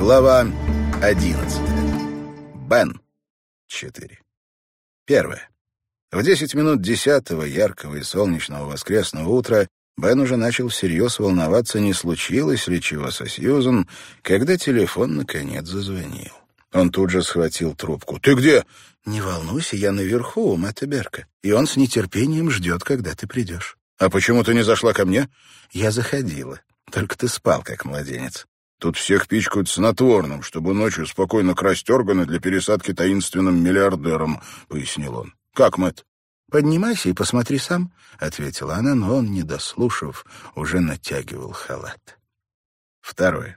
Глава 11. Бен. 4. Первое. В 10 минут 10-го яркого и солнечного воскресного утра Бен уже начал всерьез волноваться, не случилось ли чего со Сьюзан, когда телефон наконец зазвонил. Он тут же схватил трубку. «Ты где?» «Не волнуйся, я наверху у Мэтта Берка, и он с нетерпением ждет, когда ты придешь». «А почему ты не зашла ко мне?» «Я заходила, только ты спал, как младенец». «Тут всех пичкают снотворным, чтобы ночью спокойно красть органы для пересадки таинственным миллиардерам», — пояснил он. «Как, Мэтт?» «Поднимайся и посмотри сам», — ответила она, но он, не дослушав, уже натягивал халат. Второе.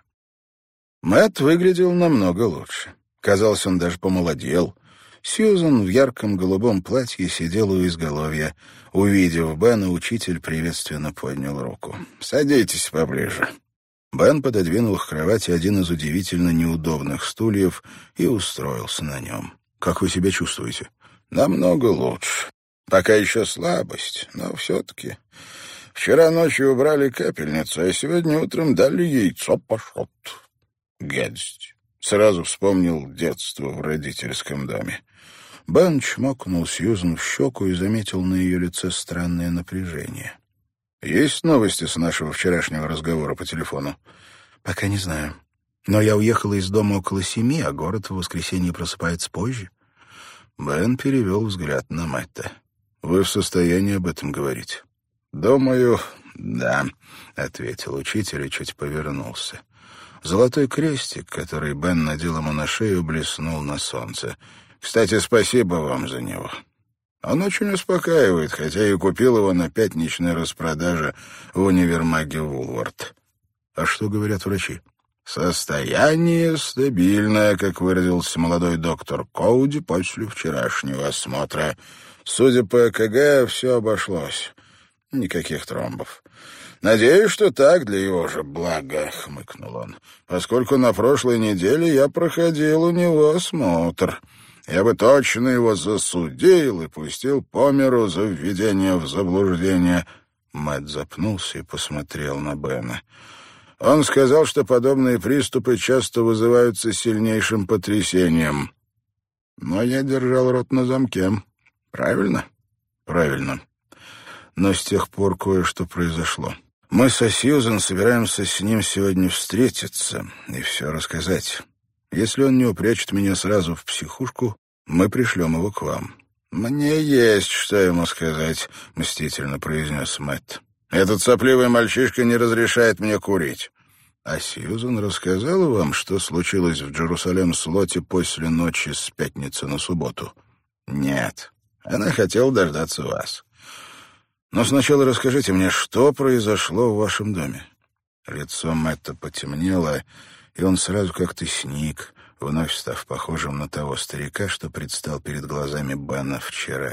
Мэтт выглядел намного лучше. Казалось, он даже помолодел. Сьюзан в ярком голубом платье сидела у изголовья. Увидев Бена, учитель приветственно поднял руку. «Садитесь поближе». Бен пододвинул к кровати один из удивительно неудобных стульев и устроился на нем. «Как вы себя чувствуете?» «Намного лучше. Пока еще слабость, но все-таки. Вчера ночью убрали капельницу, а сегодня утром дали яйцо пашот. Гадость». Сразу вспомнил детство в родительском доме. Бен чмокнул Сьюзан в щеку и заметил на ее лице странное напряжение. «Есть новости с нашего вчерашнего разговора по телефону?» «Пока не знаю. Но я уехала из дома около 7, а город в воскресенье просыпается позже». Бен перевел взгляд на Мэтта. «Вы в состоянии об этом говорить?» «Думаю, да», — ответил учитель и чуть повернулся. Золотой крестик, который Бен надел ему на шею, блеснул на солнце. «Кстати, спасибо вам за него. Он очень успокаивает, хотя и купил его на пятничной распродаже в универмаге Вулвард». «А что говорят врачи?» «Состояние стабильное», как выразился молодой доктор Коуди после вчерашнего осмотра. Судя по ЭКГ, все обошлось. Никаких тромбов. «Надеюсь, что так для его же блага», — хмыкнул он, «поскольку на прошлой неделе я проходил у него осмотр. Я бы точно его засудил и пустил по миру за введение в заблуждение». Мэтт запнулся и посмотрел на Бена. Он сказал, что подобные приступы часто вызываются сильнейшим потрясением. Но я держал рот на замке. Правильно? Правильно. Но с тех пор кое-что произошло. Мы со Сьюзан собираемся с ним сегодня встретиться и все рассказать. Если он не упрячет меня сразу в психушку, мы пришлем его к вам». «Мне есть что ему сказать», — мстительно произнес Мэтт. «Этот сопливый мальчишка не разрешает мне курить». «А Сьюзан рассказала вам, что случилось в Джерусалем-Слоте после ночи с пятницы на субботу?» «Нет. Она хотела дождаться вас. Но сначала расскажите мне, что произошло в вашем доме». Лицо Мэтта потемнело, и он сразу как-то сник, вновь став похожим на того старика, что предстал перед глазами Бена вчера.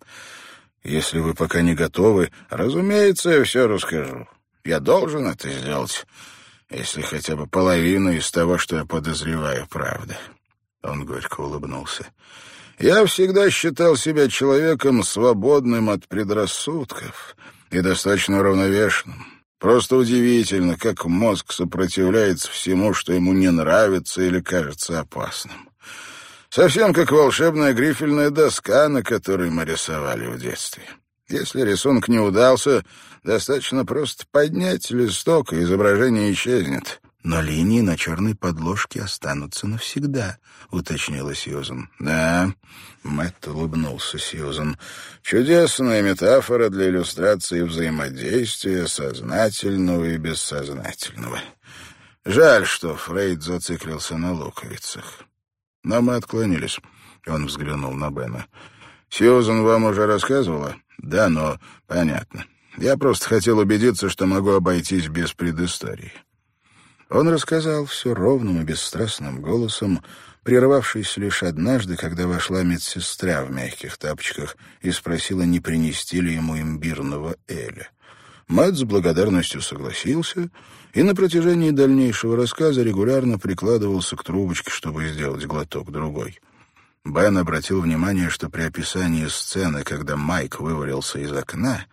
«Если вы пока не готовы...» «Разумеется, я все расскажу. Я должен это сделать, если хотя бы половина из того, что я подозреваю, правда». Он горько улыбнулся. «Я всегда считал себя человеком, свободным от предрассудков и достаточно уравновешенным. Просто удивительно, как мозг сопротивляется всему, что ему не нравится или кажется опасным. Совсем как волшебная грифельная доска, на которой мы рисовали в детстве. Если рисунок не удался, достаточно просто поднять листок, и изображение исчезнет». «Но линии на черной подложке останутся навсегда», — уточнила Сьюзан. «Да», — Мэтт улыбнулся Сьюзан, — «чудесная метафора для иллюстрации взаимодействия сознательного и бессознательного. Жаль, что Фрейд зациклился на луковицах. Но мы отклонились». Он взглянул на Бена. «Сьюзан вам уже рассказывала?» «Да, но понятно. Я просто хотел убедиться, что могу обойтись без предыстории». Он рассказал все ровным и бесстрастным голосом, прервавшись лишь однажды, когда вошла медсестра в мягких тапочках и спросила, не принести ли ему имбирного эля. Мэтт с благодарностью согласился и на протяжении дальнейшего рассказа регулярно прикладывался к трубочке, чтобы сделать глоток другой. Бен обратил внимание, что при описании сцены, когда Майк вывалился из окна,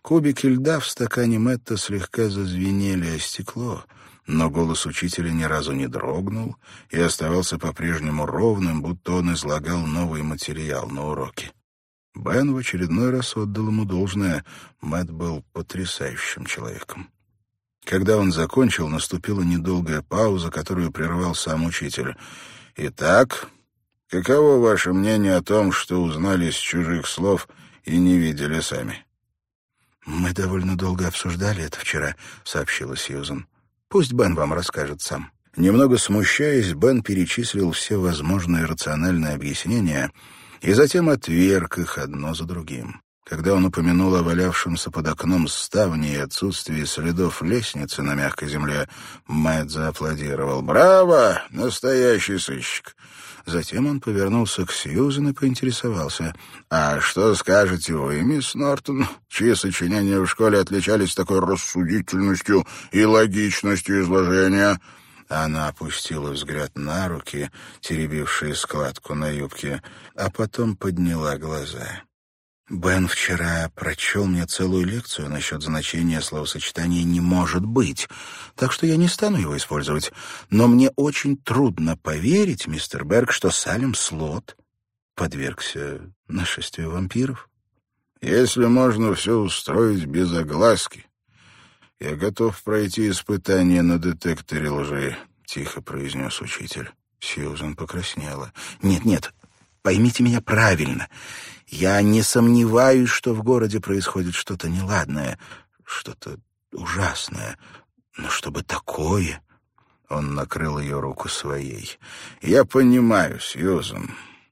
Кубики льда в стакане Мэтта слегка зазвенели о стекло, но голос учителя ни разу не дрогнул и оставался по-прежнему ровным, будто он излагал новый материал на уроке. Бен в очередной раз отдал ему должное. Мэтт был потрясающим человеком. Когда он закончил, наступила недолгая пауза, которую прервал сам учитель. «Итак, каково ваше мнение о том, что узнали с чужих слов и не видели сами?» «Мы довольно долго обсуждали это вчера», — сообщила Сьюзен. «Пусть Бен вам расскажет сам». Немного смущаясь, Бен перечислил все возможные рациональные объяснения и затем отверг их одно за другим. Когда он упомянул о валявшемся под окном ставне и отсутствии следов лестницы на мягкой земле, Мэтт зааплодировал. «Браво! Настоящий сыщик!» Затем он повернулся к Сьюзен и поинтересовался. «А что скажете вы, мисс Нортон, чьи сочинения в школе отличались такой рассудительностью и логичностью изложения?» Она опустила взгляд на руки, теребившие складку на юбке, а потом подняла глаза. «Бен вчера прочел мне целую лекцию насчет значения словосочетания «не может быть», так что я не стану его использовать. Но мне очень трудно поверить, мистер Берг, что Салем Слот подвергся нашествию вампиров». «Если можно все устроить без огласки, я готов пройти испытание на детекторе лжи», — тихо произнес учитель. Сьюзен покраснела. «Нет, поймите меня правильно. Я не сомневаюсь, что в городе происходит что-то неладное, что-то ужасное. Но чтобы такое...» Он накрыл ее руку своей. «Я понимаю, Сьюзен.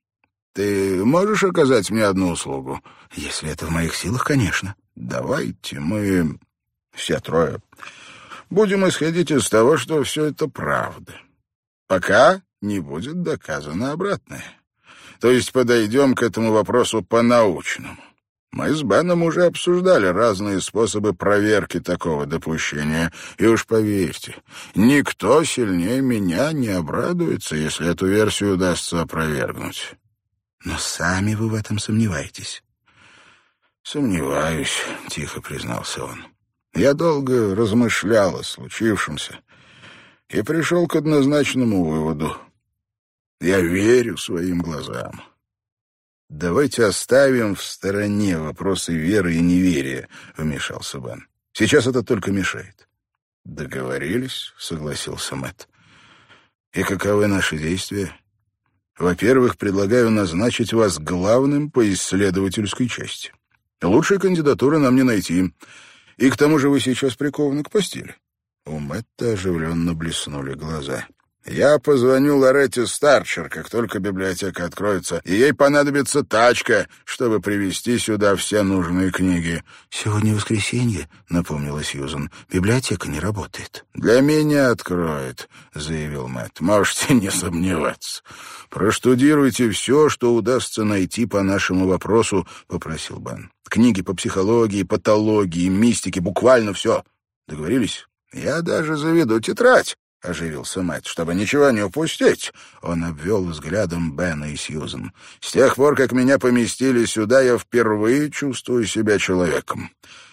Ты можешь оказать мне одну услугу?» «Если это в моих силах, конечно». «Давайте мы, все трое, будем исходить из того, что все это правда, пока не будет доказано обратное. То есть подойдем к этому вопросу по-научному. Мы с Беном уже обсуждали разные способы проверки такого допущения, и уж поверьте, никто сильнее меня не обрадуется, если эту версию удастся опровергнуть». «Но сами вы в этом сомневаетесь». «Сомневаюсь», — тихо признался он. «Я долго размышлял о случившемся и пришел к однозначному выводу. Я верю своим глазам». «Давайте оставим в стороне вопросы веры и неверия», — вмешался Бен. «Сейчас это только мешает». «Договорились», — согласился Мэтт. «И каковы наши действия? Во-первых, предлагаю назначить вас главным по исследовательской части. Лучшей кандидатуры нам не найти. И к тому же вы сейчас прикованы к постели». У Мэтта оживленно блеснули глаза. «Я позвоню Лоретте Старчер, как только библиотека откроется, и ей понадобится тачка, чтобы привезти сюда все нужные книги». «Сегодня воскресенье», — напомнила Сьюзен. «Библиотека не работает». «Для меня откроет», — заявил Мэтт. «Можете не сомневаться. Проштудируйте все, что удастся найти по нашему вопросу», — попросил Бен. «Книги по психологии, патологии, мистике, буквально все. Договорились?» «Я даже заведу тетрадь», — оживился Мэтт, — «чтобы ничего не упустить». Он обвел взглядом Бена и Сьюзен. «С тех пор, как меня поместили сюда, я впервые чувствую себя человеком.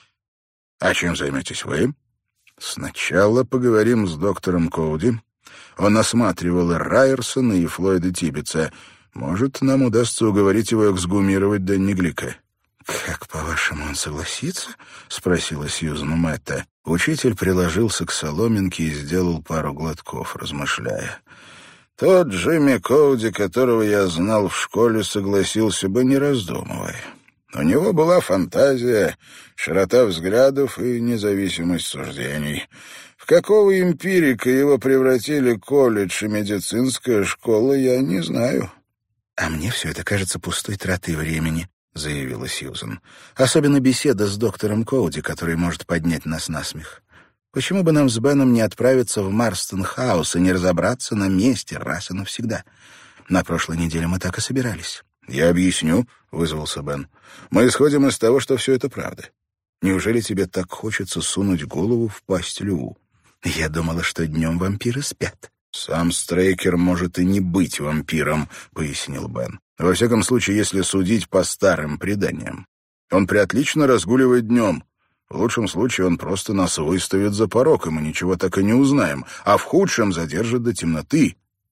А чем займетесь вы?» «Сначала поговорим с доктором Коуди. Он осматривал и Райерсона, и Флойда Тиббетса. Может, нам удастся уговорить его эксгумировать Дэнни Глика». «Как, по-вашему, он согласится?» — спросила Сьюзен у Мэтта. Учитель приложился к соломинке и сделал пару глотков, размышляя. «Тот Джимми Коуди, которого я знал в школе, согласился бы, не раздумывая. У него была фантазия, широта взглядов и независимость суждений. В какого эмпирика его превратили колледж и медицинская школа, я не знаю». «А мне все это кажется пустой тратой времени», — заявила Сьюзен. «Особенно беседа с доктором Коуди, который может поднять нас на смех. Почему бы нам с Беном не отправиться в Марстон-хаус и не разобраться на месте раз и навсегда? На прошлой неделе мы так и собирались». «Я объясню», — вызвался Бен. «Мы исходим из того, что все это правда. Неужели тебе так хочется сунуть голову в пасть льву? Я думала, что днем вампиры спят». «Сам Стрейкер может и не быть вампиром», — пояснил Бен. «Во всяком случае, если судить по старым преданиям. Он преотлично разгуливает днем. В лучшем случае он просто нас выставит за порог, и мы ничего так и не узнаем, а в худшем задержит до темноты.